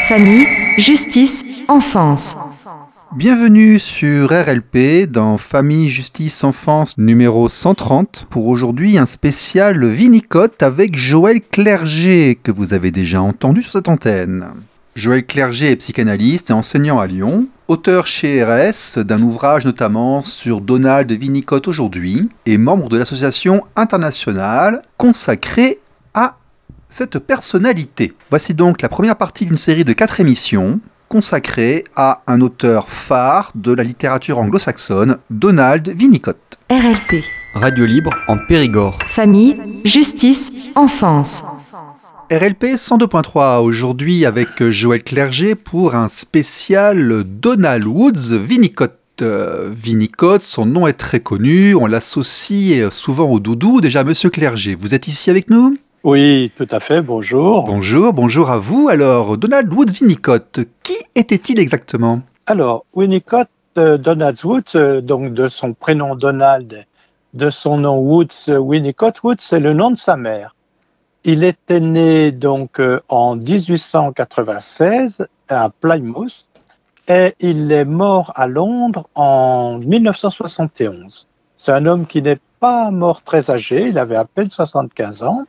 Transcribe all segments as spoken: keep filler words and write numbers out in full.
Famille, justice, enfance. Bienvenue sur R L P dans Famille, Justice, Enfance numéro cent trente. Pour aujourd'hui, un spécial Winnicott avec Joël Clerget, que vous avez déjà entendu sur cette antenne. Joël Clerget est psychanalyste et enseignant à Lyon, auteur chez R S d'un ouvrage notamment sur Donald Winnicott aujourd'hui, et membre de l'association internationale consacrée à cette personnalité. Voici donc la première partie d'une série de quatre émissions consacrée à un auteur phare de la littérature anglo-saxonne, Donald Winnicott. R L P. Radio libre en Périgord. Famille, justice, enfance. R L P cent deux point trois aujourd'hui avec Joël Clerget pour un spécial Donald Woods Winnicott. Euh, Winnicott, son nom est très connu, on l'associe souvent au doudou. Déjà, Monsieur Clerget, vous êtes ici avec nous ? Oui, tout à fait, bonjour. Bonjour, bonjour à vous. Alors, Donald Woods Winnicott, qui était-il exactement ? Alors, Winnicott, euh, Donald Woods, euh, donc de son prénom Donald, de son nom Woods, euh, Winnicott, Woods, c'est le nom de sa mère. Il était né donc euh, en dix-huit cent quatre-vingt-seize à Plymouth et il est mort à Londres en mille neuf cent soixante et onze. C'est un homme qui n'est pas mort très âgé, il avait à peine soixante-quinze ans.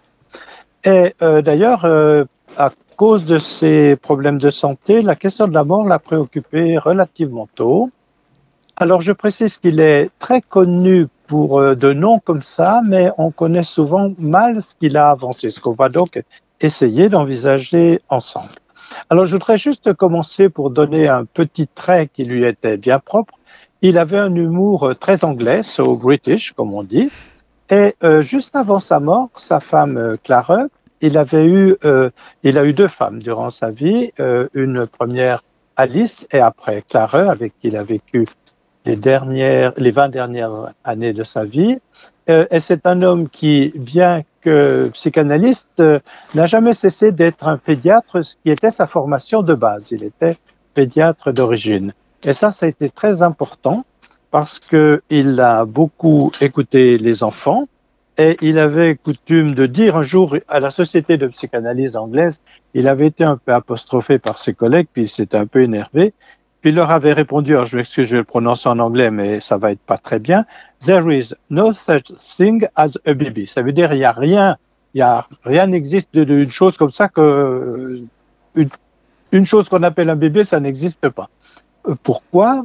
Et euh, d'ailleurs, euh, à cause de ses problèmes de santé, la question de la mort l'a préoccupé relativement tôt. Alors je précise qu'il est très connu pour euh, de noms comme ça, mais on connaît souvent mal ce qu'il a avancé, ce qu'on va donc essayer d'envisager ensemble. Alors je voudrais juste commencer pour donner un petit trait qui lui était bien propre. Il avait un humour très anglais, so British comme on dit. Et euh, juste avant sa mort, sa femme euh, Clara, il avait eu, euh, il a eu deux femmes durant sa vie, euh, une première Alice et après Clara, avec qui il a vécu les dernières, les vingt dernières années de sa vie. Euh, et c'est un homme qui, bien que psychanalyste, euh, n'a jamais cessé d'être un pédiatre, ce qui était sa formation de base. Il était pédiatre d'origine. Et ça, ça a été très important, parce qu'il a beaucoup écouté les enfants et il avait coutume de dire un jour à la Société de psychanalyse anglaise, il avait été un peu apostrophé par ses collègues, puis il s'était un peu énervé, puis il leur avait répondu, alors je m'excuse, je vais le prononcer en anglais, mais ça va être pas très bien, there is no such thing as a baby. Ça veut dire, il y a rien, il y a rien n'existe d'une chose comme ça que, une, une chose qu'on appelle un bébé, ça n'existe pas. Pourquoi ?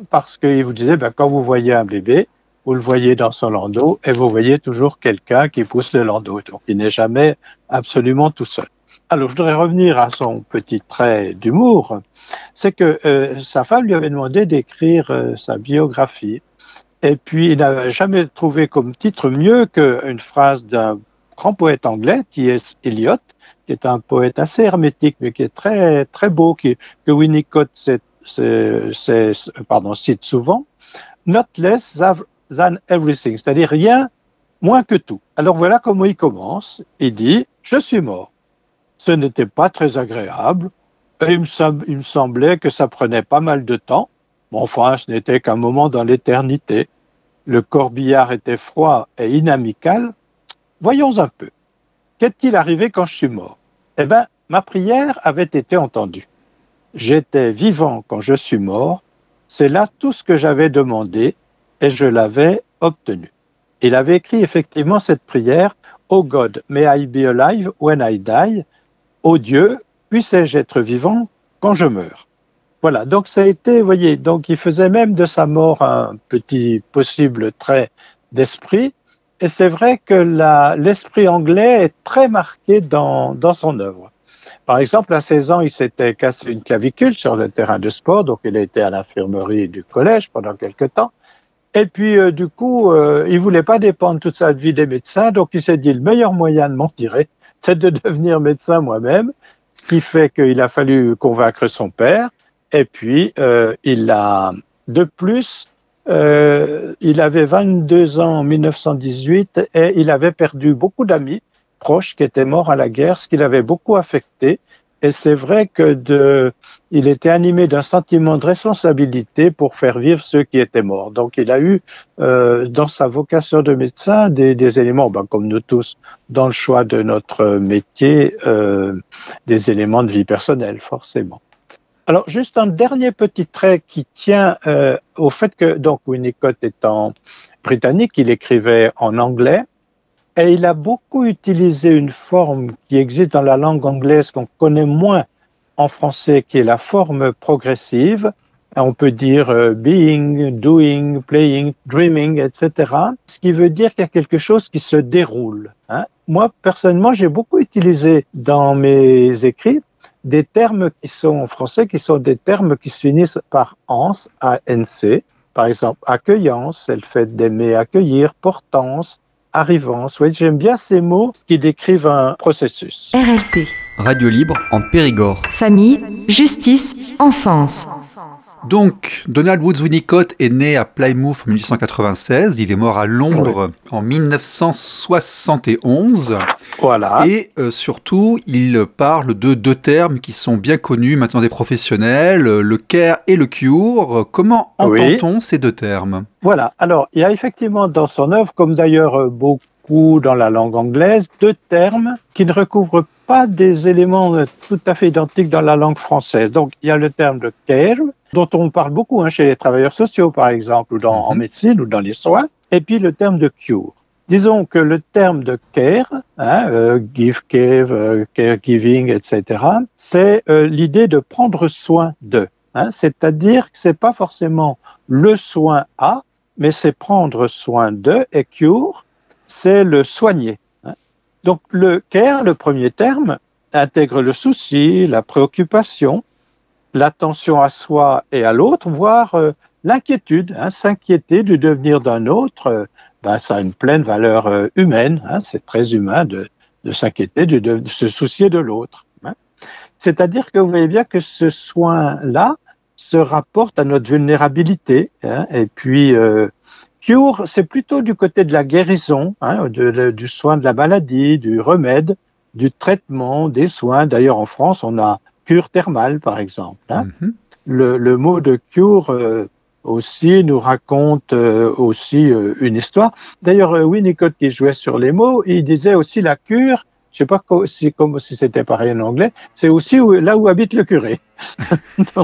Parce qu'il vous disait, ben, quand vous voyez un bébé, vous le voyez dans son landau et vous voyez toujours quelqu'un qui pousse le landau. Donc, il n'est jamais absolument tout seul. Alors, je voudrais revenir à son petit trait d'humour. C'est que euh, sa femme lui avait demandé d'écrire euh, sa biographie. Et puis, il n'avait jamais trouvé comme titre mieux qu'une phrase d'un grand poète anglais, T S Eliot, qui est un poète assez hermétique, mais qui est très, très beau, qui, que Winnicott s'est C'est, c'est, pardon, cite souvent, not less than everything, c'est-à-dire rien moins que tout. Alors voilà comment il commence. Il dit, je suis mort. Ce n'était pas très agréable. Et il, me sem- il me semblait que ça prenait pas mal de temps. Mais enfin, ce n'était qu'un moment dans l'éternité. Le corbillard était froid et inamical. Voyons un peu. Qu'est-il arrivé quand je suis mort ? Eh bien, ma prière avait été entendue. J'étais vivant quand je suis mort, c'est là tout ce que j'avais demandé et je l'avais obtenu. Il avait écrit effectivement cette prière, « Oh God, may I be alive when I die » « Oh Dieu, puissais-je être vivant quand je meurs ?» Voilà, donc ça a été, vous voyez, donc il faisait même de sa mort un petit possible trait d'esprit. Et c'est vrai que la, l'esprit anglais est très marqué dans, dans son œuvre. Par exemple, à seize ans, il s'était cassé une clavicule sur le terrain de sport, donc il a été à l'infirmerie du collège pendant quelque temps. Et puis, euh, du coup, euh, il voulait pas dépendre toute sa vie des médecins, donc il s'est dit, le meilleur moyen de m'en tirer, c'est de devenir médecin moi-même, ce qui fait qu'il a fallu convaincre son père. Et puis, euh, il a, de plus, euh, il avait vingt-deux ans en mille neuf cent dix-huit et il avait perdu beaucoup d'amis proches qui étaient morts à la guerre, ce qui l'avait beaucoup affecté. Et c'est vrai que de, il était animé d'un sentiment de responsabilité pour faire vivre ceux qui étaient morts. Donc, il a eu, euh, dans sa vocation de médecin, des, des éléments, ben, comme nous tous, dans le choix de notre métier, euh, des éléments de vie personnelle, forcément. Alors, juste un dernier petit trait qui tient euh, au fait que, donc, Winnicott étant britannique, il écrivait en anglais, et il a beaucoup utilisé une forme qui existe dans la langue anglaise qu'on connaît moins en français, qui est la forme progressive. On peut dire euh, being, doing, playing, dreaming, et cetera. Ce qui veut dire qu'il y a quelque chose qui se déroule. Hein. Moi, personnellement, j'ai beaucoup utilisé dans mes écrits des termes qui sont en français, qui sont des termes qui se finissent par ance, A N C. Par exemple, accueillance, c'est le fait d'aimer accueillir, portance, arrivance. Oui, j'aime bien ces mots qui décrivent un processus. R L P. Radio libre en Périgord. Famille, justice, enfance. Donc, Donald Woods Winnicott est né à Plymouth en mille huit cent quatre-vingt-seize. Il est mort à Londres oui. en mille neuf cent soixante et onze. Voilà. Et euh, surtout, il parle de deux termes qui sont bien connus maintenant des professionnels, le care et le cure. Comment entend-on oui. ces deux termes ? Voilà. Alors, il y a effectivement dans son œuvre, comme d'ailleurs beaucoup dans la langue anglaise, deux termes qui ne recouvrent pas des éléments tout à fait identiques dans la langue française. Donc, il y a le terme de care, dont on parle beaucoup hein, chez les travailleurs sociaux, par exemple, ou dans, mm-hmm. en médecine ou dans les soins, et puis le terme de cure. Disons que le terme de care, hein, euh, give, give, euh, caregiving, et cetera, c'est euh, l'idée de prendre soin de. Hein, c'est-à-dire que c'est pas forcément le soin à, mais c'est prendre soin de, et cure, c'est le soigner. Hein. Donc le care, le premier terme, intègre le souci, la préoccupation, l'attention à soi et à l'autre, voire euh, l'inquiétude, hein, s'inquiéter du devenir d'un autre, euh, ben, ça a une pleine valeur euh, humaine, hein, c'est très humain de, de s'inquiéter, de, de, de se soucier de l'autre. Hein. C'est-à-dire que vous voyez bien que ce soin-là se rapporte à notre vulnérabilité, hein, et puis euh, cure, c'est plutôt du côté de la guérison, hein, de, de, du soin de la maladie, du remède, du traitement, des soins. D'ailleurs, en France, on a cure thermale, par exemple. Hein. Mm-hmm. Le, le mot de cure euh, aussi nous raconte euh, aussi euh, une histoire. D'ailleurs, euh, Winnicott, qui jouait sur les mots, il disait aussi la cure, je ne sais pas co- si, comme si c'était pareil en anglais, c'est aussi où, là où habite le curé. Donc,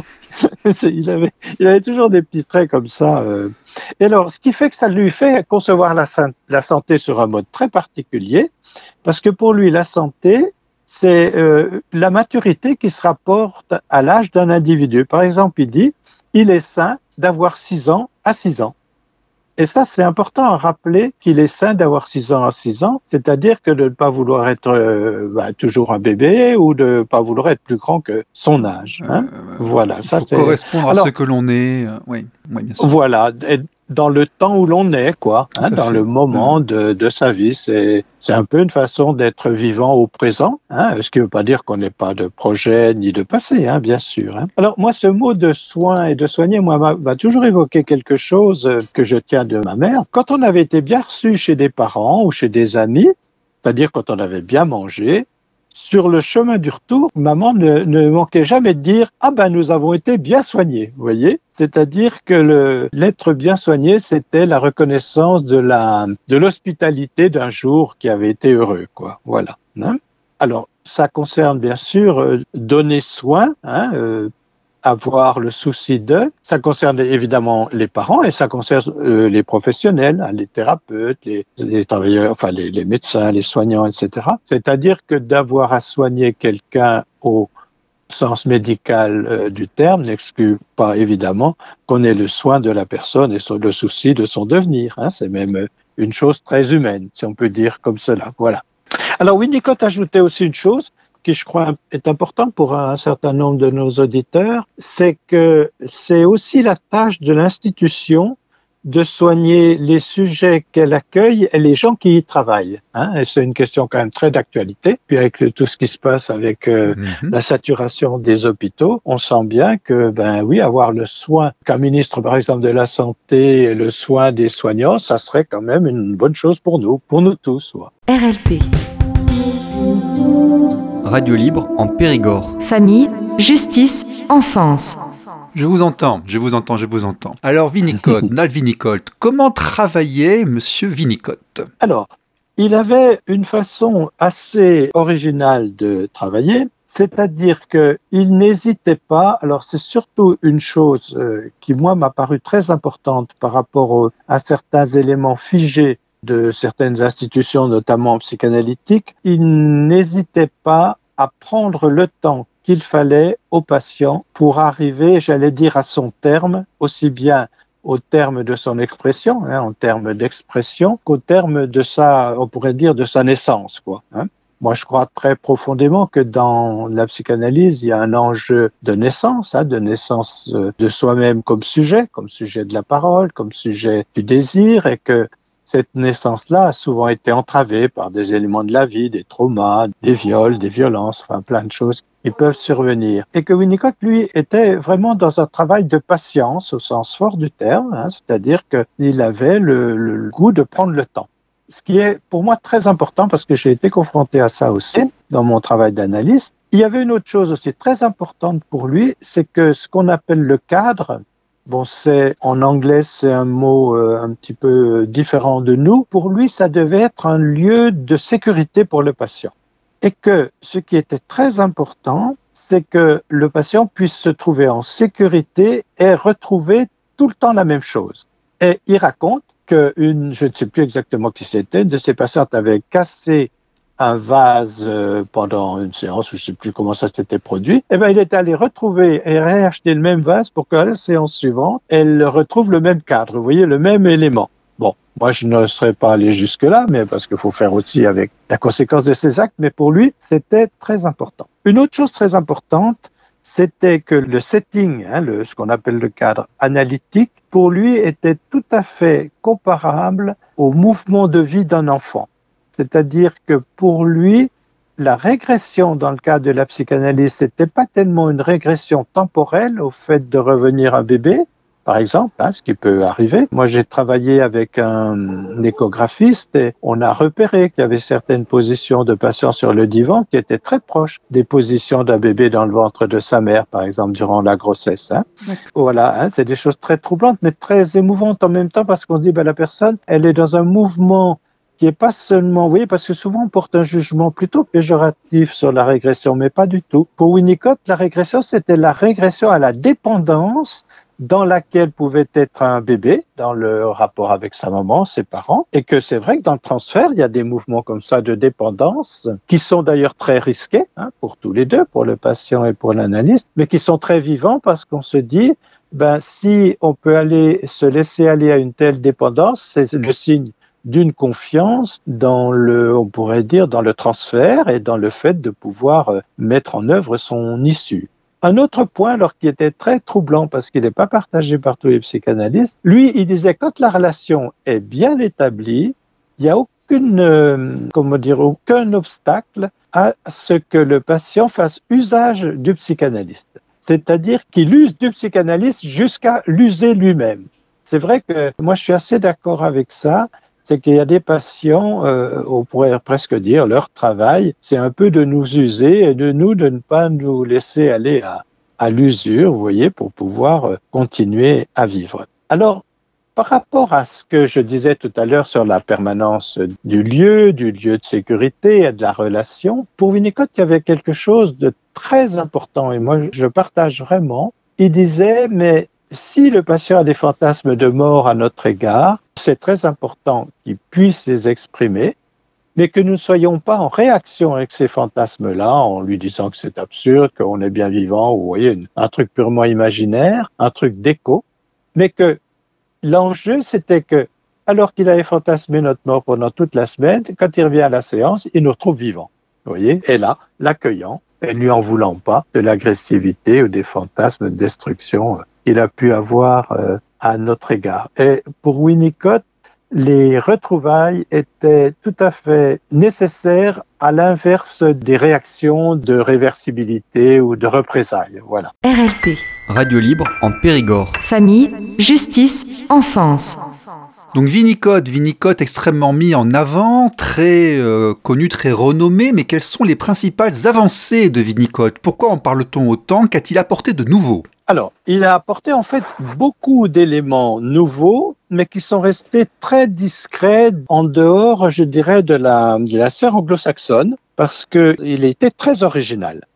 il, avait, il avait toujours des petits traits comme ça. Euh. Et alors, ce qui fait que ça lui fait concevoir la, la santé sur un mode très particulier, parce que pour lui, la santé, c'est euh, la maturité qui se rapporte à l'âge d'un individu. Par exemple, il dit, il est sain d'avoir six ans à six ans. Et ça, c'est important à rappeler qu'il est sain d'avoir six ans à six ans, c'est-à-dire que de ne pas vouloir être euh, bah, toujours un bébé ou de ne pas vouloir être plus grand que son âge. Hein. Euh, voilà, il ça, faut c'est... correspondre Alors, à ce que l'on est. Euh, oui, oui, bien sûr. Voilà, et dans le temps où l'on est, quoi, hein, dans fait. le moment mmh. de, de sa vie. C'est, c'est un peu une façon d'être vivant au présent, hein, ce qui ne veut pas dire qu'on n'ait pas de projet ni de passé, hein, bien sûr. Hein. Alors moi, ce mot de soin et de soigner, moi, m'a, m'a toujours évoqué quelque chose que je tiens de ma mère. Quand on avait été bien reçu chez des parents ou chez des amis, c'est-à-dire quand on avait bien mangé, sur le chemin du retour, maman ne, ne manquait jamais de dire « Ah ben, nous avons été bien soignés », vous voyez. C'est-à-dire que le, l'être bien soigné, c'était la reconnaissance de, la, de l'hospitalité d'un jour qui avait été heureux, quoi. Voilà. Hein. Alors, ça concerne bien sûr euh, donner soin, hein, euh, avoir le souci d'eux. Ça concerne évidemment les parents et ça concerne euh, les professionnels, hein, les thérapeutes, les, les travailleurs, enfin les, les médecins, les soignants, et cetera. C'est-à-dire que d'avoir à soigner quelqu'un au sens médical euh, du terme n'exclut pas évidemment qu'on ait le soin de la personne et son, le souci de son devenir. Hein. C'est même une chose très humaine, si on peut dire comme cela. Voilà. Alors Winnicott ajoutait aussi une chose qui, je crois, est importante pour un certain nombre de nos auditeurs, c'est que c'est aussi la tâche de l'institution de soigner les sujets qu'elle accueille et les gens qui y travaillent. Hein, et c'est une question quand même très d'actualité. Puis avec le, tout ce qui se passe avec euh, mm-hmm. la saturation des hôpitaux, on sent bien que, ben oui, avoir le soin qu'un ministre, par exemple, de la Santé, le soin des soignants, ça serait quand même une bonne chose pour nous, pour nous tous. Ouais. R L P. Radio libre en Périgord. Famille, justice, enfance. Je vous entends, je vous entends, je vous entends. Alors Winnicott, Donald Winnicott, comment travaillait Monsieur Winnicott ? Alors, il avait une façon assez originale de travailler, C'est-à-dire qu'il n'hésitait pas, alors c'est surtout une chose euh, qui moi m'a paru très importante par rapport au, à certains éléments figés de certaines institutions, notamment psychanalytiques, il n'hésitait pas à prendre le temps qu'il fallait au patient pour arriver, j'allais dire, à son terme, aussi bien au terme de son expression, hein, en termes d'expression, qu'au terme de sa, on pourrait dire, de sa naissance, quoi. Hein. Moi, je crois très profondément que dans la psychanalyse, il y a un enjeu de naissance, hein, de naissance de soi-même comme sujet, comme sujet de la parole, comme sujet du désir, et que cette naissance-là a souvent été entravée par des éléments de la vie, des traumas, des viols, des violences, enfin plein de choses qui peuvent survenir. Et que Winnicott, lui, était vraiment dans un travail de patience au sens fort du terme, hein, c'est-à-dire qu'il avait le, le goût de prendre le temps. Ce qui est pour moi très important parce que j'ai été confronté à ça aussi dans mon travail d'analyste. Il y avait une autre chose aussi très importante pour lui, c'est que ce qu'on appelle le cadre, bon, c'est, en anglais, c'est un mot euh, un petit peu différent de nous. Pour lui, ça devait être un lieu de sécurité pour le patient. Et que ce qui était très important, c'est que le patient puisse se trouver en sécurité et retrouver tout le temps la même chose. Et il raconte qu'une, je ne sais plus exactement qui c'était, une de ses patientes avait cassé un vase euh, pendant une séance, je ne sais plus comment ça s'était produit, eh ben, il est allé retrouver et réacheter le même vase pour qu'à la séance suivante, elle retrouve le même cadre, vous voyez, le même élément. Bon, moi, je ne serais pas allé jusque-là, mais parce qu'il faut faire aussi avec la conséquence de ses actes, mais pour lui, c'était très important. Une autre chose très importante, c'était que le setting, hein, le, ce qu'on appelle le cadre analytique, pour lui, était tout à fait comparable au mouvement de vie d'un enfant. C'est-à-dire que pour lui, la régression dans le cadre de la psychanalyse, c'était pas tellement une régression temporelle au fait de revenir un bébé, par exemple, hein, ce qui peut arriver. Moi, j'ai travaillé avec un échographiste et on a repéré qu'il y avait certaines positions de patients sur le divan qui étaient très proches des positions d'un bébé dans le ventre de sa mère, par exemple, durant la grossesse. Hein. Voilà, hein, c'est des choses très troublantes, mais très émouvantes en même temps parce qu'on dit, ben, la personne, elle est dans un mouvement qui est pas seulement, vous voyez, parce que souvent on porte un jugement plutôt péjoratif sur la régression, mais pas du tout. Pour Winnicott, la régression, c'était la régression à la dépendance dans laquelle pouvait être un bébé, dans le rapport avec sa maman, ses parents, et que c'est vrai que dans le transfert, il y a des mouvements comme ça de dépendance, qui sont d'ailleurs très risqués, hein, pour tous les deux, pour le patient et pour l'analyste, mais qui sont très vivants parce qu'on se dit, ben, si on peut aller se laisser aller à une telle dépendance, c'est le signe d'une confiance dans le, on pourrait dire, dans le transfert et dans le fait de pouvoir mettre en œuvre son issue. Un autre point, alors, qui était très troublant parce qu'il n'est pas partagé par tous les psychanalystes, lui, il disait quand la relation est bien établie, il n'y a aucune, euh, comment dire, aucun obstacle à ce que le patient fasse usage du psychanalyste. C'est-à-dire qu'il use du psychanalyste jusqu'à l'user lui-même. C'est vrai que moi, je suis assez d'accord avec ça. C'est qu'il y a des patients, euh, on pourrait presque dire, leur travail, c'est un peu de nous user et de nous de ne pas nous laisser aller à, à l'usure, vous voyez, pour pouvoir euh, continuer à vivre. Alors, par rapport à ce que je disais tout à l'heure sur la permanence du lieu, du lieu de sécurité et de la relation, pour Winnicott, il y avait quelque chose de très important et moi, je partage vraiment. Il disait, mais si le patient a des fantasmes de mort à notre égard, c'est très important qu'il puisse les exprimer, mais que nous ne soyons pas en réaction avec ces fantasmes-là, en lui disant que c'est absurde, qu'on est bien vivant, ou vous voyez, un truc purement imaginaire, un truc d'écho, mais que l'enjeu, c'était que, alors qu'il avait fantasmé notre mort pendant toute la semaine, quand il revient à la séance, il nous retrouve vivants, vous voyez, et là, l'accueillant, et lui en voulant pas de l'agressivité ou des fantasmes de destruction qu'il a pu avoir euh, à notre égard. Et pour Winnicott, les retrouvailles étaient tout à fait nécessaires à l'inverse des réactions de réversibilité ou de représailles. Voilà. R L P. Radio libre en Périgord. Famille, justice, enfance. Donc Winnicott, Winnicott extrêmement mis en avant, très euh, connu, très renommé, mais quelles sont les principales avancées de Winnicott ? Pourquoi en parle-t-on autant ? Qu'a-t-il apporté de nouveau ? Alors, il a apporté en fait beaucoup d'éléments nouveaux, mais qui sont restés très discrets en dehors, je dirais, de la, de la sphère anglo-saxonne, parce qu'il était très original.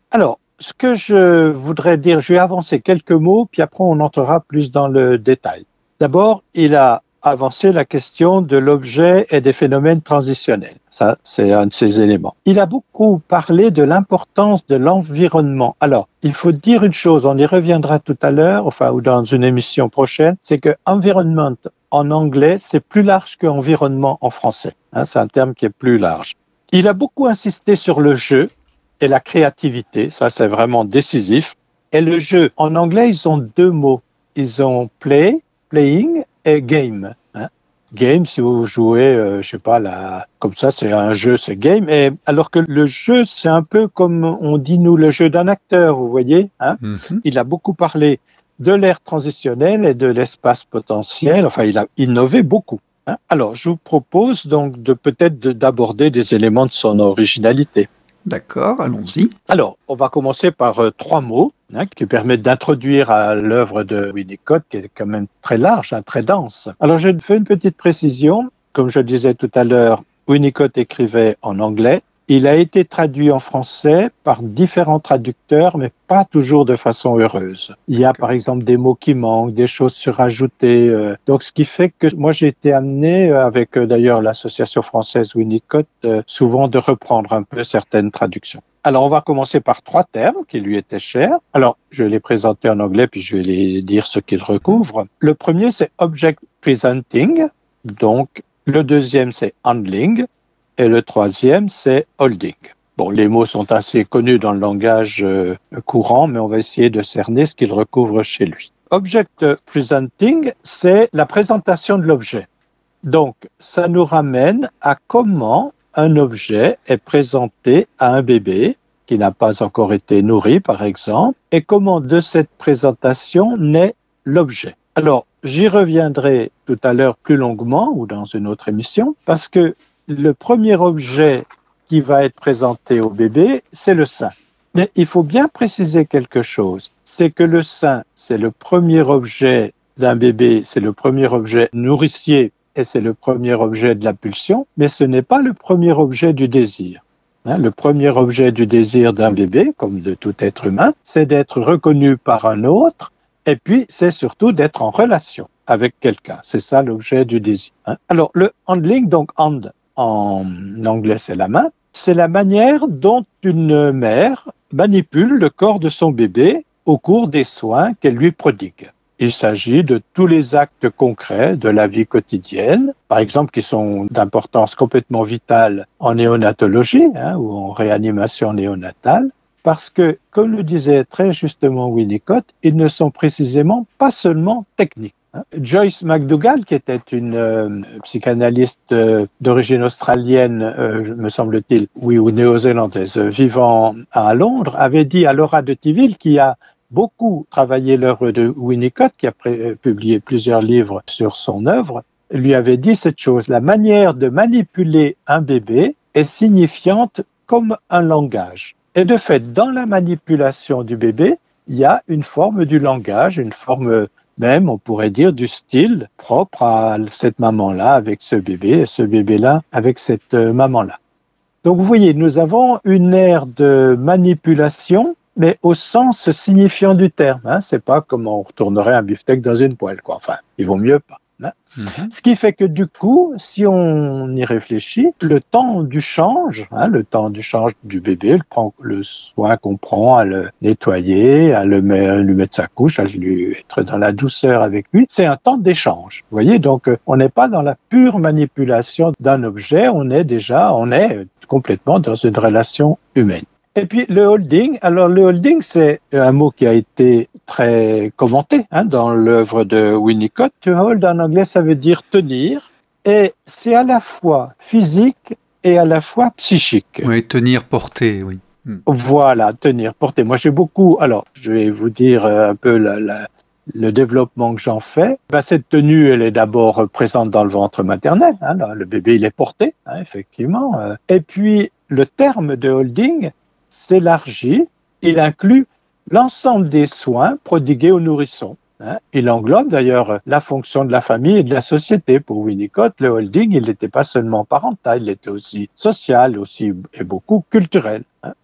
Alors, ce que je voudrais dire, je vais avancer quelques mots, puis après on entrera plus dans le détail. D'abord, il a avancé la question de l'objet et des phénomènes transitionnels. Ça, c'est un de ces éléments. Il a beaucoup parlé de l'importance de l'environnement. Alors, il faut dire une chose, on y reviendra tout à l'heure, enfin, ou dans une émission prochaine, c'est que environment en anglais, c'est plus large que environnement en français. Hein, c'est un terme qui est plus large. Il a beaucoup insisté sur le jeu et la créativité, ça c'est vraiment décisif. Et le jeu, en anglais, ils ont deux mots. Ils ont play, playing et game. Hein. Game, si vous jouez, euh, je sais pas, là, comme ça, c'est un jeu, c'est game. Et alors que le jeu, c'est un peu comme on dit nous, le jeu d'un acteur, vous voyez. Hein. Mm-hmm. Il a beaucoup parlé de l'ère transitionnelle et de l'espace potentiel. Enfin, il a innové beaucoup. Hein. Alors, je vous propose donc de peut-être de, d'aborder des éléments de son originalité. D'accord, allons-y. Alors, on va commencer par euh, trois mots hein, qui permettent d'introduire à l'œuvre de Winnicott, qui est quand même très large, hein, très dense. Alors, je fais une petite précision. Comme je disais tout à l'heure, Winnicott écrivait en anglais. Il a été traduit en français par différents traducteurs, mais pas toujours de façon heureuse. Il y a par exemple des mots qui manquent, des choses surajoutées. Euh, donc, ce qui fait que moi, j'ai été amené, avec euh, d'ailleurs l'association française Winnicott, euh, souvent de reprendre un peu certaines traductions. Alors, on va commencer par trois termes qui lui étaient chers. Alors, je vais les présenter en anglais, puis je vais les dire ce qu'ils recouvrent. Le premier, c'est object presenting. Donc, le deuxième, c'est handling. Et le troisième, c'est holding. Bon, les mots sont assez connus dans le langage euh, courant, mais on va essayer de cerner ce qu'ils recouvrent chez lui. Object presenting, c'est la présentation de l'objet. Donc, ça nous ramène à comment un objet est présenté à un bébé qui n'a pas encore été nourri, par exemple, et comment de cette présentation naît l'objet. Alors, j'y reviendrai tout à l'heure plus longuement ou dans une autre émission, parce que le premier objet qui va être présenté au bébé, c'est le sein. Mais il faut bien préciser quelque chose, c'est que le sein, c'est le premier objet d'un bébé, c'est le premier objet nourricier et c'est le premier objet de la pulsion, mais ce n'est pas le premier objet du désir. Hein, le premier objet du désir d'un bébé, comme de tout être humain, c'est d'être reconnu par un autre et puis c'est surtout d'être en relation avec quelqu'un. C'est ça l'objet du désir. Hein. Alors, le handling, donc hand, en anglais, c'est la main. C'est la manière dont une mère manipule le corps de son bébé au cours des soins qu'elle lui prodigue. Il s'agit de tous les actes concrets de la vie quotidienne, par exemple, qui sont d'importance complètement vitale en néonatologie hein, ou en réanimation néonatale, parce que, comme le disait très justement Winnicott, ils ne sont précisément pas seulement techniques. Joyce McDougall, qui était une euh, psychanalyste euh, d'origine australienne, euh, me semble-t-il, oui, ou néo-zélandaise, euh, vivant à Londres, avait dit à Laura de Tiville, qui a beaucoup travaillé l'œuvre de Winnicott, qui a pré- publié plusieurs livres sur son œuvre, lui avait dit cette chose: la manière de manipuler un bébé est signifiante comme un langage. Et de fait, dans la manipulation du bébé, il y a une forme du langage, une forme même, on pourrait dire, du style propre à cette maman-là avec ce bébé et ce bébé-là avec cette maman-là. Donc vous voyez, nous avons une ère de manipulation, mais au sens signifiant du terme. Hein. C'est pas comme on retournerait un beefsteak dans une poêle, quoi. Enfin, il vaut mieux pas. Hein. Mm-hmm. Ce qui fait que du coup, si on y réfléchit, le temps du change, hein, le temps du change du bébé, le, prend, le soin qu'on prend à le nettoyer, à, le, à lui mettre sa couche, à lui être dans la douceur avec lui, c'est un temps d'échange. Vous voyez, donc on n'est pas dans la pure manipulation d'un objet, on est déjà, on est complètement dans une relation humaine. Et puis le holding, alors le holding c'est un mot qui a été très commenté hein, dans l'œuvre de Winnicott. To hold en anglais ça veut dire tenir et c'est à la fois physique et à la fois psychique. Oui, tenir, porter, oui. Voilà, tenir, porter. Moi j'ai beaucoup, alors je vais vous dire un peu la, la, le développement que j'en fais. Ben, cette tenue elle est d'abord présente dans le ventre maternel, hein, là, le bébé il est porté, hein, effectivement. Et puis le terme de holding s'élargit, il inclut l'ensemble des soins prodigués aux nourrissons. Hein. Il englobe d'ailleurs la fonction de la famille et de la société. Pour Winnicott, le holding, il n'était pas seulement parental, il était aussi social, aussi et beaucoup culturel. Hein.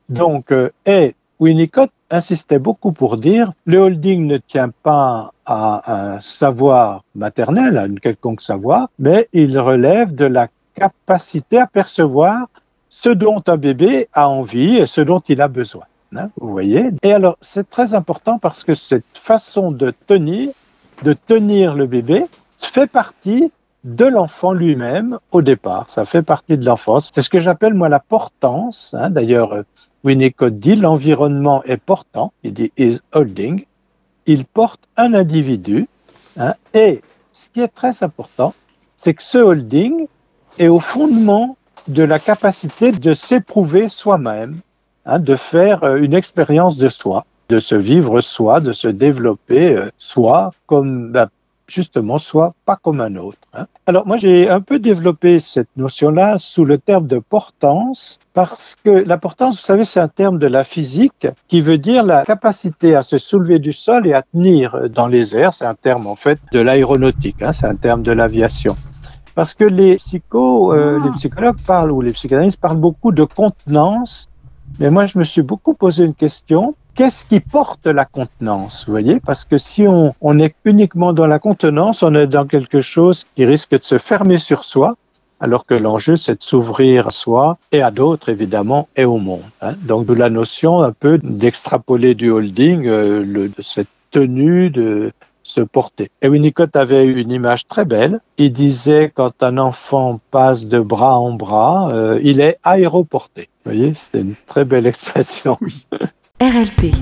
Donc, euh, et Winnicott insistait beaucoup pour dire le holding ne tient pas à un savoir maternel, à une quelconque savoir, mais il relève de la capacité à percevoir ce dont un bébé a envie et ce dont il a besoin. Hein, vous voyez? Et alors, c'est très important parce que cette façon de tenir, de tenir le bébé, fait partie de l'enfant lui-même au départ. Ça fait partie de l'enfance. C'est ce que j'appelle, moi, la portance. Hein. D'ailleurs, Winnicott dit l'environnement est portant. Il dit is holding. Il porte un individu. Hein, et ce qui est très important, c'est que ce holding est au fondement de la capacité de s'éprouver soi-même, hein, de faire une expérience de soi, de se vivre soi, de se développer euh, soi comme ben, justement soi, pas comme un autre. Hein. Alors moi j'ai un peu développé cette notion-là sous le terme de portance, parce que la portance, vous savez, c'est un terme de la physique qui veut dire la capacité à se soulever du sol et à tenir dans les airs. C'est un terme en fait de l'aéronautique, hein, c'est un terme de l'aviation. Parce que les psychos, euh, les psychologues parlent, ou les psychanalystes parlent beaucoup de contenance, mais moi je me suis beaucoup posé une question. Qu'est-ce qui porte la contenance, vous voyez? Parce que si on, on est uniquement dans la contenance, on est dans quelque chose qui risque de se fermer sur soi, alors que l'enjeu, c'est de s'ouvrir à soi et à d'autres, évidemment, et au monde. Hein. Donc, de la notion un peu d'extrapoler du holding, euh, le, de cette tenue de se porter. Et Winnicott avait une image très belle. Il disait, quand un enfant passe de bras en bras, euh, il est aéroporté. Vous voyez, c'est une très belle expression. R L P.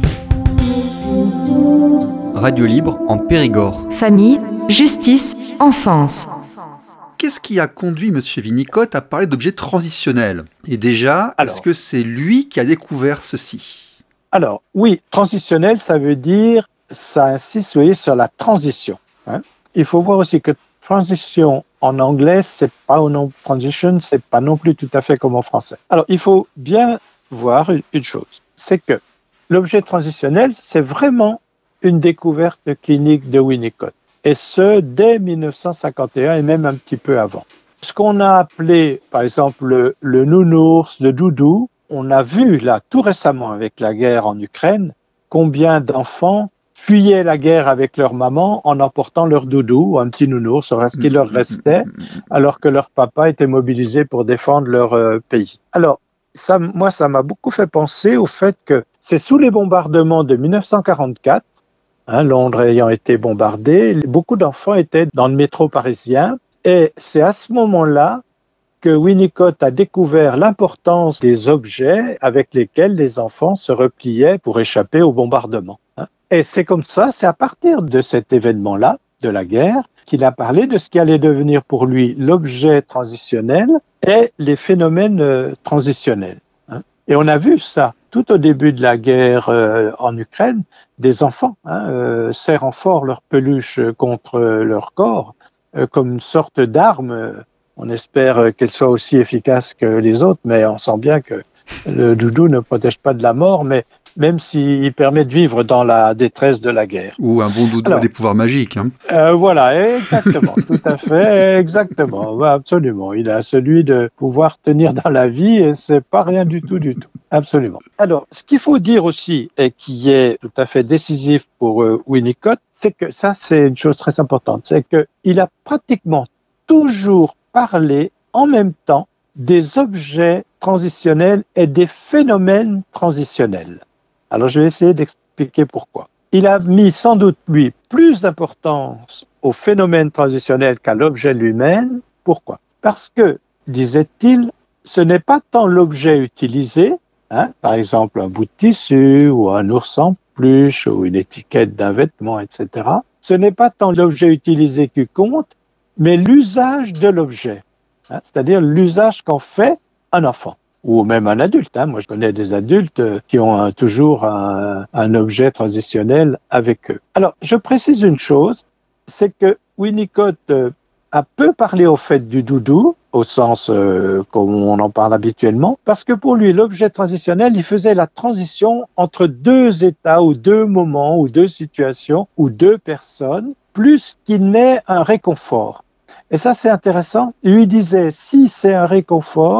Radio libre en Périgord. Famille, justice, enfance. Qu'est-ce qui a conduit M. Winnicott à parler d'objets transitionnels? Et déjà, Alors, est-ce que c'est lui qui a découvert ceci? Alors, oui, transitionnel, ça veut dire, ça insiste, vous voyez, sur la transition. Hein. Il faut voir aussi que transition en anglais, c'est pas au nom transition, c'est pas non plus tout à fait comme en français. Alors, il faut bien voir une chose, c'est que l'objet transitionnel, c'est vraiment une découverte clinique de Winnicott, et ce, dès mille neuf cent cinquante et un et même un petit peu avant. Ce qu'on a appelé, par exemple, le, le nounours, le doudou, on a vu là, tout récemment avec la guerre en Ukraine, combien d'enfants fuyaient la guerre avec leur maman en emportant leur doudou, ou un petit nounours, sur ce qui leur restait, alors que leur papa était mobilisé pour défendre leur euh, pays. Alors, ça, moi, ça m'a beaucoup fait penser au fait que c'est sous les bombardements de mille neuf cent quarante-quatre, hein, Londres ayant été bombardée, beaucoup d'enfants étaient dans le métro parisien, et c'est à ce moment-là que Winnicott a découvert l'importance des objets avec lesquels les enfants se repliaient pour échapper au bombardement. Hein. Et c'est comme ça, c'est à partir de cet événement-là, de la guerre, qu'il a parlé de ce qui allait devenir pour lui l'objet transitionnel et les phénomènes euh, transitionnels. Hein. Et on a vu ça tout au début de la guerre euh, en Ukraine, des enfants hein, euh, serrant fort leur peluche contre leur corps euh, comme une sorte d'arme. On espère qu'elle soit aussi efficace que les autres, mais on sent bien que le doudou ne protège pas de la mort, mais même s'il permet de vivre dans la détresse de la guerre. Ou un bon doudou Alors, a des pouvoirs magiques. Hein. Euh, voilà, exactement, tout à fait, exactement, absolument. Il a celui de pouvoir tenir dans la vie et c'est pas rien du tout, du tout, absolument. Alors, ce qu'il faut dire aussi et qui est tout à fait décisif pour euh, Winnicott, c'est que ça, c'est une chose très importante, c'est que il a pratiquement toujours parlé en même temps des objets transitionnels et des phénomènes transitionnels. Alors, je vais essayer d'expliquer pourquoi. Il a mis sans doute, lui, plus d'importance au phénomène transitionnel qu'à l'objet lui-même. Pourquoi? Parce que, disait-il, ce n'est pas tant l'objet utilisé, hein, par exemple un bout de tissu ou un ours en peluche ou une étiquette d'un vêtement, et cetera. Ce n'est pas tant l'objet utilisé qui compte, mais l'usage de l'objet, hein, c'est-à-dire l'usage qu'en fait un enfant. Ou même un adulte. Hein. Moi, je connais des adultes qui ont un, toujours un, un objet transitionnel avec eux. Alors, je précise une chose, c'est que Winnicott euh, a peu parlé au fait du doudou, au sens euh, comme on en parle habituellement, parce que pour lui, l'objet transitionnel, il faisait la transition entre deux états ou deux moments ou deux situations ou deux personnes, plus qu'il n'est un réconfort. Et ça, c'est intéressant. Il lui disait, si c'est un réconfort,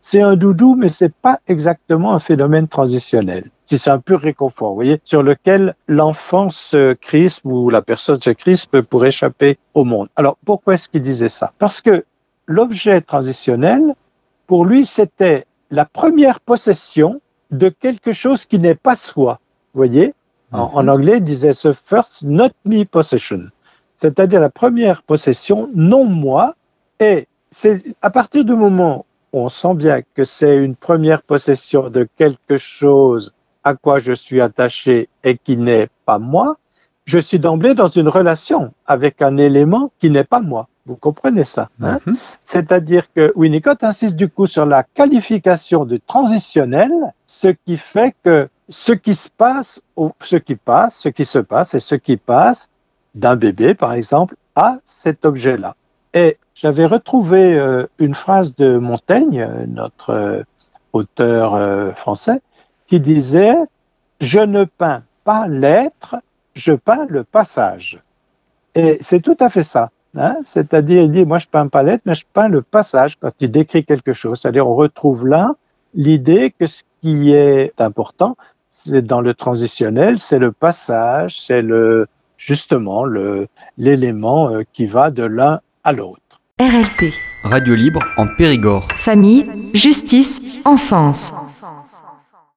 c'est un doudou, mais c'est pas exactement un phénomène transitionnel. Si c'est un pur réconfort, vous voyez, sur lequel l'enfant se crispe ou la personne se crispe pour échapper au monde. Alors, pourquoi est-ce qu'il disait ça? Parce que l'objet transitionnel, pour lui, c'était la première possession de quelque chose qui n'est pas soi. Vous voyez, en, en anglais, il disait ce first not me possession, c'est-à-dire la première possession non moi. Et c'est à partir du moment où on sent bien que c'est une première possession de quelque chose à quoi je suis attaché et qui n'est pas moi, je suis d'emblée dans une relation avec un élément qui n'est pas moi. Vous comprenez ça, hein? Mm-hmm. C'est-à-dire que Winnicott insiste du coup sur la qualification de transitionnel, ce qui fait que ce qui se passe, ou ce qui passe, ce qui se passe et ce qui passe d'un bébé, par exemple, à cet objet-là. Et j'avais retrouvé euh, une phrase de Montaigne, notre euh, auteur euh, français, qui disait « Je ne peins pas l'être, je peins le passage ». Et c'est tout à fait ça. Hein? C'est-à-dire, il dit, moi je peins pas l'être, mais je peins le passage quand il décrit quelque chose. C'est-à-dire, on retrouve là l'idée que ce qui est important, c'est dans le transitionnel, c'est le passage, c'est le justement le l'élément euh, qui va de l'un à l'autre. R L P. Radio libre en Périgord. Famille, justice, enfance.